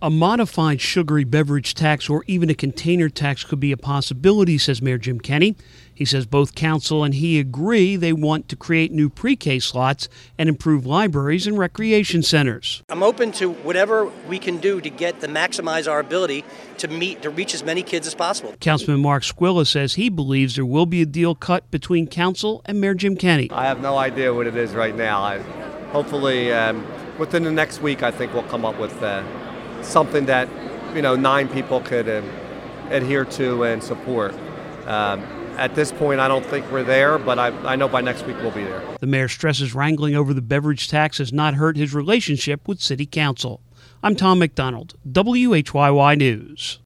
A modified sugary beverage tax or even a container tax could be a possibility, says Mayor Jim Kenney. He says both council and he agree they want to create new pre-K slots and improve libraries and recreation centers. I'm open to whatever we can do to maximize our ability to reach as many kids as possible. Councilman Mark Squilla says he believes there will be a deal cut between council and Mayor Jim Kenney. I have no idea what it is right now. Hopefully within the next week, I think we'll come up with something that 9 people could adhere to and support. At this point, I don't think we're there, but I know by next week we'll be there. The mayor stresses wrangling over the beverage tax has not hurt his relationship with City Council. I'm Tom McDonald, WHYY News.